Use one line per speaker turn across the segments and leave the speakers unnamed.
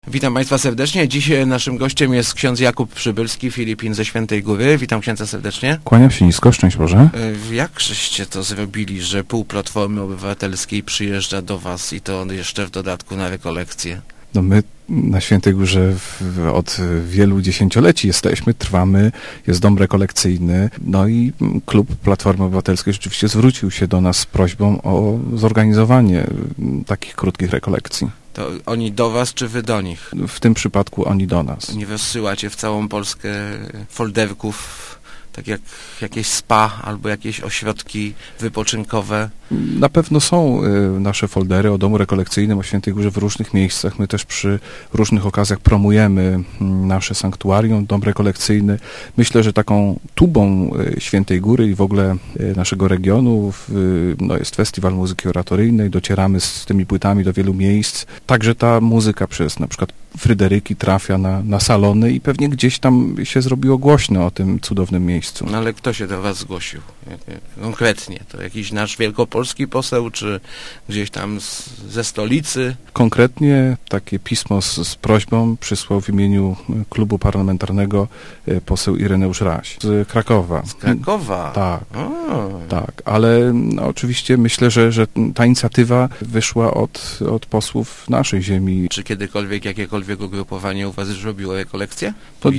Witam Państwa serdecznie. Dziś naszym gościem jest ksiądz Jakub Przybylski, Filipin ze Świętej Góry. Witam księdza serdecznie.
Kłaniam się nisko, szczęść Boże.
Jak żeście to zrobili, że pół Platformy Obywatelskiej przyjeżdża do Was i to jeszcze w dodatku na rekolekcje?
No my na Świętej Górze od wielu dziesięcioleci jesteśmy, trwamy, jest dom rekolekcyjny, no i klub Platformy Obywatelskiej rzeczywiście zwrócił się do nas z prośbą o zorganizowanie takich krótkich rekolekcji.
To oni do Was, czy Wy do nich?
W tym przypadku oni do nas.
Nie rozsyłacie w całą Polskę folderków, tak jak jakieś spa albo jakieś ośrodki wypoczynkowe?
Na pewno są nasze foldery o domu rekolekcyjnym, o Świętej Górze w różnych miejscach. My też przy różnych okazjach promujemy nasze sanktuarium, dom rekolekcyjny. Myślę, że taką tubą Świętej Góry i w ogóle naszego regionu jest Festiwal Muzyki Oratoryjnej. Docieramy z tymi płytami do wielu miejsc. Także ta muzyka przez na przykład Fryderyki trafia na salony i pewnie gdzieś tam się zrobiło głośno o tym cudownym miejscu.
No ale kto się do Was zgłosił? Konkretnie? To jakiś nasz wielkopolski poseł, czy gdzieś tam ze stolicy?
Konkretnie takie pismo z prośbą przysłał w imieniu klubu parlamentarnego poseł Ireneusz Raś z Krakowa.
Z Krakowa?
Tak, tak, ale oczywiście myślę, że ta inicjatywa wyszła od posłów naszej ziemi.
Czy kiedykolwiek jakiekolwiek ugrupowanie u Was już robiło rekolekcje?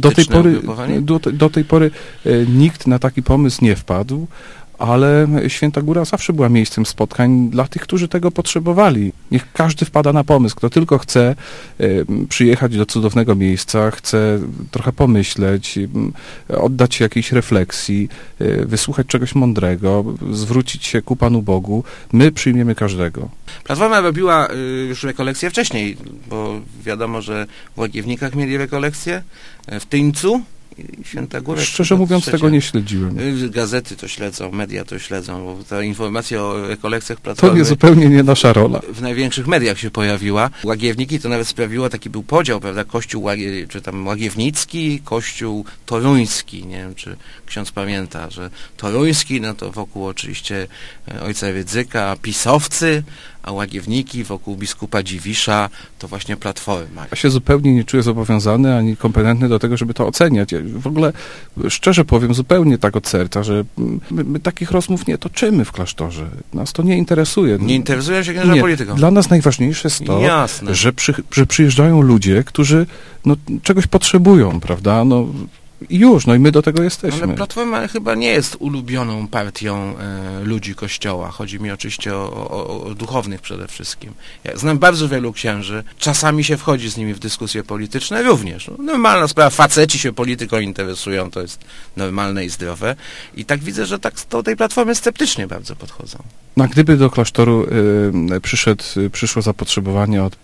Do tej pory nikt na taki pomysł nie wpadł, ale Święta Góra zawsze była miejscem spotkań dla tych, którzy tego potrzebowali. Niech każdy wpada na pomysł, kto tylko chce przyjechać do cudownego miejsca, chce trochę pomyśleć, oddać się jakiejś refleksji, wysłuchać czegoś mądrego, zwrócić się ku Panu Bogu. My przyjmiemy każdego.
Platforma robiła już rekolekcje wcześniej, bo wiadomo, że w Łagiewnikach mieli rekolekcje, w Tyńcu. Święta Góra.
Szczerze mówiąc, tego nie śledziłem.
Gazety to śledzą, media to śledzą, bo ta informacja o rekolekcjach Platformy...
To nie zupełnie nie nasza rola.
W największych mediach się pojawiła. Łagiewniki to nawet sprawiło, taki był podział, prawda, kościół czy tam łagiewnicki, kościół toruński. Nie wiem, czy ksiądz pamięta, że toruński, no to wokół oczywiście ojca Rydzyka, pisowcy, a łagiewniki wokół biskupa Dziwisza to właśnie Platforma.
Ja się zupełnie nie czuję zobowiązany ani kompetentny do tego, żeby to oceniać. Ja w ogóle szczerze powiem zupełnie tak od serca, że my takich rozmów nie toczymy w klasztorze. Nas to nie interesuje.
Nie interesują się księża polityką?
Dla nas najważniejsze jest to,
Jasne.
że przyjeżdżają ludzie, którzy czegoś potrzebują, prawda? I my do tego jesteśmy.
Ale Platforma chyba nie jest ulubioną partią ludzi Kościoła. Chodzi mi oczywiście o duchownych przede wszystkim. Ja znam bardzo wielu księży. Czasami się wchodzi z nimi w dyskusje polityczne również. Normalna sprawa. Faceci się polityką interesują. To jest normalne i zdrowe. I tak widzę, że tak do tej Platformy sceptycznie bardzo podchodzą.
No, gdyby do klasztoru przyszło zapotrzebowanie od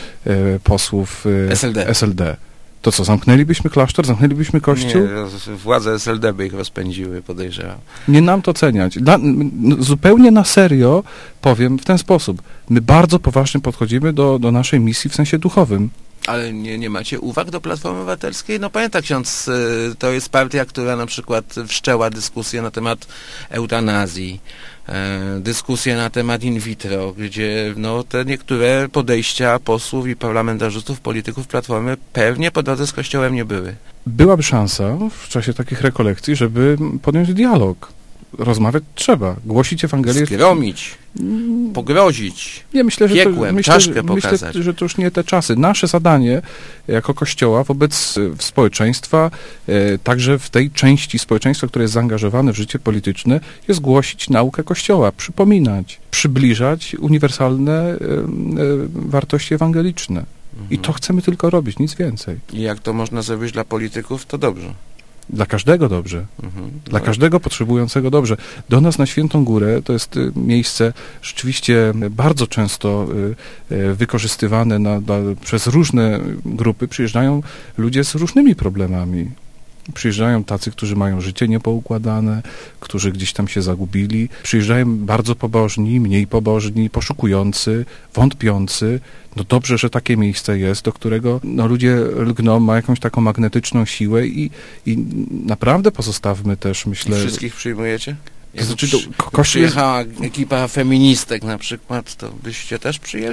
posłów SLD, to co, zamknęlibyśmy klasztor, zamknęlibyśmy kościół?
Nie, władze SLD by ich rozpędziły, podejrzewam.
Nie nam to oceniać. Zupełnie na serio powiem w ten sposób. My bardzo poważnie podchodzimy do naszej misji w sensie duchowym.
Ale nie macie uwag do Platformy Obywatelskiej? No pamięta ksiądz, to jest partia, która na przykład wszczęła dyskusję na temat eutanazji, dyskusję na temat in vitro, gdzie te niektóre podejścia posłów i parlamentarzystów, polityków Platformy pewnie po drodze z Kościołem nie były.
Byłaby szansa w czasie takich rekolekcji, żeby podjąć dialog. Rozmawiać trzeba, głosić Ewangelię.
Skromić, pogrozić,
ja myślę,
czaszkę pokazać.
Myślę, że to już nie te czasy. Nasze zadanie jako Kościoła wobec społeczeństwa, także w tej części społeczeństwa, które jest zaangażowane w życie polityczne, jest głosić naukę Kościoła, przypominać, przybliżać uniwersalne wartości ewangeliczne. I to chcemy tylko robić, nic więcej.
I jak to można zrobić dla polityków, to dobrze.
Dla każdego dobrze. Dla każdego potrzebującego dobrze. Do nas na Świętą Górę to jest miejsce rzeczywiście bardzo często wykorzystywane przez różne grupy. Przyjeżdżają ludzie z różnymi problemami. Przyjeżdżają tacy, którzy mają życie niepoukładane, którzy gdzieś tam się zagubili. Przyjeżdżają bardzo pobożni, mniej pobożni, poszukujący, wątpiący. Dobrze, że takie miejsce jest, do którego ludzie lgną, ma jakąś taką magnetyczną siłę i naprawdę pozostawmy też, myślę...
Wszystkich przyjmujecie?
To znaczy,
przyjechała ekipa feministek na przykład, to byście też przyjęli?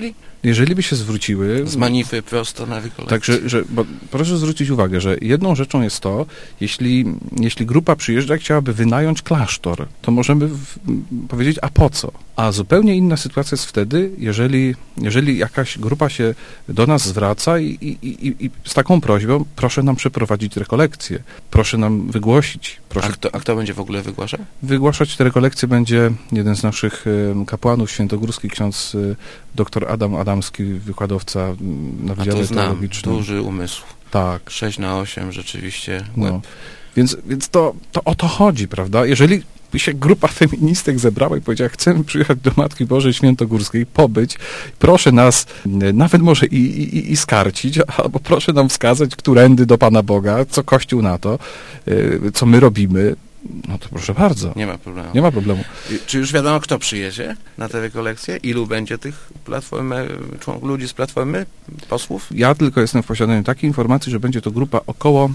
jeżeli by się zwróciły...
Z Manify prosto na rekolekcję.
Także, bo proszę zwrócić uwagę, że jedną rzeczą jest to, jeśli grupa przyjeżdża i chciałaby wynająć klasztor, to możemy powiedzieć, a po co? A zupełnie inna sytuacja jest wtedy, jeżeli jakaś grupa się do nas zwraca i z taką prośbą, proszę nam przeprowadzić rekolekcję, proszę nam wygłosić. Proszę...
A kto będzie w ogóle wygłaszał?
Wygłaszać te rekolekcje będzie jeden z naszych kapłanów świętogórskich, ksiądz dr Adam Adamski, wykładowca na Wydziale Teologicznym.
Duży umysł.
Tak.
6/8 rzeczywiście.
No. Więc to o to chodzi, prawda? Jeżeli by się grupa feministek zebrała i powiedziała, chcemy przyjechać do Matki Bożej Świętogórskiej, pobyć, proszę nas nawet może i skarcić, albo proszę nam wskazać, którędy do Pana Boga, co Kościół na to, co my robimy, no to proszę bardzo.
Nie ma problemu.
Nie ma problemu.
Czy już wiadomo, kto przyjedzie na te rekolekcje? Ilu będzie tych ludzi z Platformy, posłów?
Ja tylko jestem w posiadaniu takiej informacji, że będzie to grupa około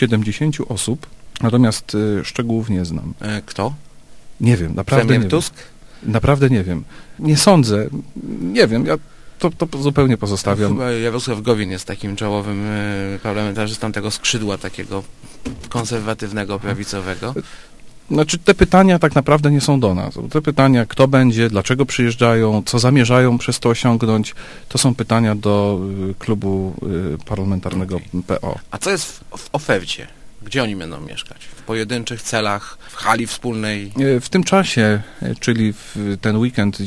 70 osób, natomiast szczegółów nie znam.
Kto?
Nie wiem, naprawdę nie wiem.
Tusk?
Naprawdę nie wiem. Nie sądzę. Nie wiem, ja to zupełnie pozostawiam.
Chyba Jarosław Gowin jest takim czołowym parlamentarzystą tego skrzydła takiego konserwatywnego, prawicowego.
Znaczy te pytania tak naprawdę nie są do nas. Te pytania, kto będzie, dlaczego przyjeżdżają, co zamierzają przez to osiągnąć, to są pytania do klubu parlamentarnego PO.
A co jest w ofercie? Gdzie oni będą mieszkać? W pojedynczych celach, w hali wspólnej?
W tym czasie, czyli w ten weekend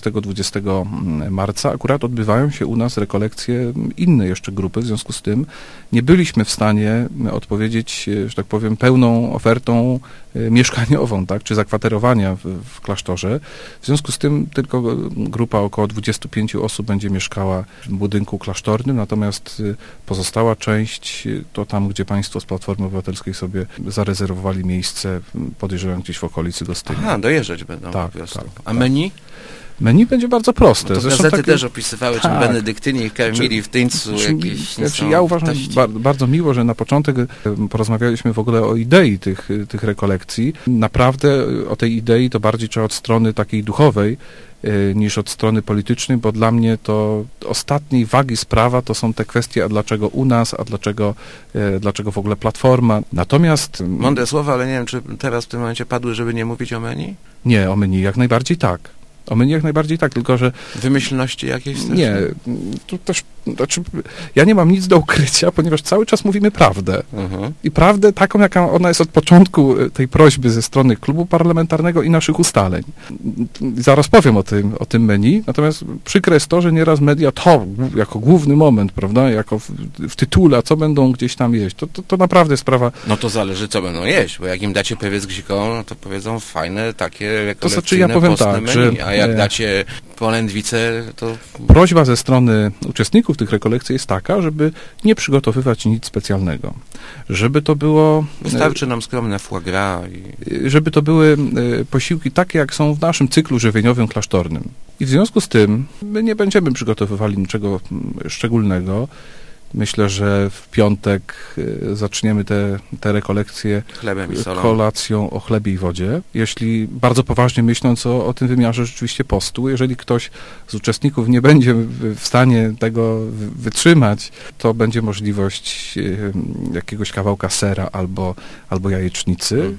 19-20 marca, akurat odbywają się u nas rekolekcje inne jeszcze grupy, w związku z tym nie byliśmy w stanie odpowiedzieć, że tak powiem, pełną ofertą mieszkaniową, tak, czy zakwaterowania w klasztorze. W związku z tym tylko grupa około 25 osób będzie mieszkała w budynku klasztornym, natomiast pozostała część to tam, gdzie państwo z Platformy Obywatelskiej sobie zarezerwowali miejsce, podejrzewam gdzieś w okolicy Gostynia.
Aha, dojeżdżać będą
tak,
po prostu.
Tak,
A menu?
Menu będzie bardzo proste.
No to gazety też opisywały, czym benedyktyni karmili w Tyńcu jakieś
ja uważam bardzo miło, że na początek porozmawialiśmy w ogóle o idei tych rekolekcji. Naprawdę o tej idei to bardziej trzeba od strony takiej duchowej niż od strony politycznej, bo dla mnie to ostatniej wagi sprawa to są te kwestie, a dlaczego u nas, a dlaczego w ogóle Platforma. Natomiast...
Mądre słowa, ale nie wiem, czy teraz w tym momencie padły, żeby nie mówić o menu?
Nie, o menu jak najbardziej tak. O menu jak najbardziej tak, tylko że...
Wymyślności jakieś też?
Nie, to też, znaczy, ja nie mam nic do ukrycia, ponieważ cały czas mówimy prawdę. I prawdę taką, jaka ona jest od początku tej prośby ze strony klubu parlamentarnego i naszych ustaleń. Zaraz powiem o tym menu, natomiast przykre jest to, że nieraz media to jako główny moment, prawda, jako w tytule, co będą gdzieś tam jeść, to naprawdę sprawa...
No to zależy, co będą jeść, bo jak im dacie pewieck gziko, no to powiedzą fajne, takie rekolekcyjne,
to znaczy, ja powiem tak,
menu,
że
a jak dacie polędwicę, to...
Prośba ze strony uczestników tych rekolekcji jest taka, żeby nie przygotowywać nic specjalnego. Żeby to było...
Wystarczy nam skromne foie gras.
Żeby to były posiłki takie, jak są w naszym cyklu żywieniowym klasztornym. I w związku z tym my nie będziemy przygotowywali niczego szczególnego. Myślę, że w piątek zaczniemy te rekolekcje
chlebem i solą,
kolacją o chlebie i wodzie. Jeśli bardzo poważnie myśląc o tym wymiarze rzeczywiście postu, jeżeli ktoś z uczestników nie będzie w stanie tego wytrzymać, to będzie możliwość jakiegoś kawałka sera albo jajecznicy.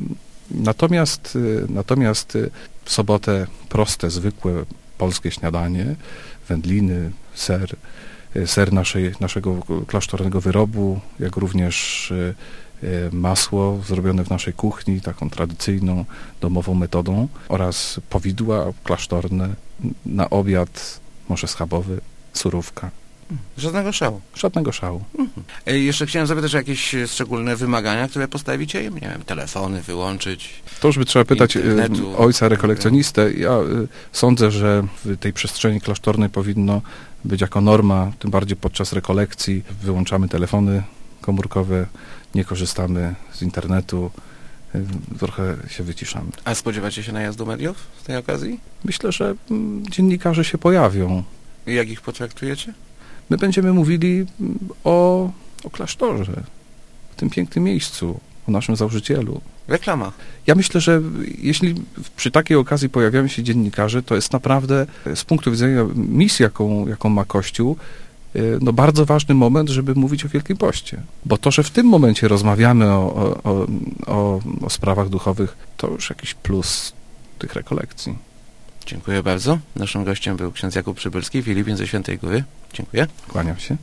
Natomiast w sobotę proste, zwykłe polskie śniadanie, wędliny, ser naszego klasztornego wyrobu, jak również masło zrobione w naszej kuchni, taką tradycyjną, domową metodą, oraz powidła klasztorne, na obiad morze schabowy, surówka.
Żadnego szału.
Żadnego szału.
Jeszcze chciałem zapytać o jakieś szczególne wymagania, które postawicie im? Nie wiem, telefony wyłączyć.
To już by trzeba pytać ojca rekolekcjonistę. Ja sądzę, że w tej przestrzeni klasztornej powinno być jako norma, tym bardziej podczas rekolekcji. Wyłączamy telefony komórkowe, nie korzystamy z internetu, trochę się wyciszamy.
A spodziewacie się najazdu mediów z tej okazji?
Myślę, że dziennikarze się pojawią.
I jak ich potraktujecie?
My będziemy mówili o klasztorze, w tym pięknym miejscu, o naszym założycielu.
Reklama.
Ja myślę, że jeśli przy takiej okazji pojawiają się dziennikarze, to jest naprawdę z punktu widzenia misji, jaką ma Kościół, no bardzo ważny moment, żeby mówić o Wielkim Poście. Bo to, że w tym momencie rozmawiamy o sprawach duchowych, to już jakiś plus tych rekolekcji.
Dziękuję bardzo. Naszym gościem był ksiądz Jakub Przybylski, Filipin ze Świętej Góry. Dziękuję.
Kłaniam się.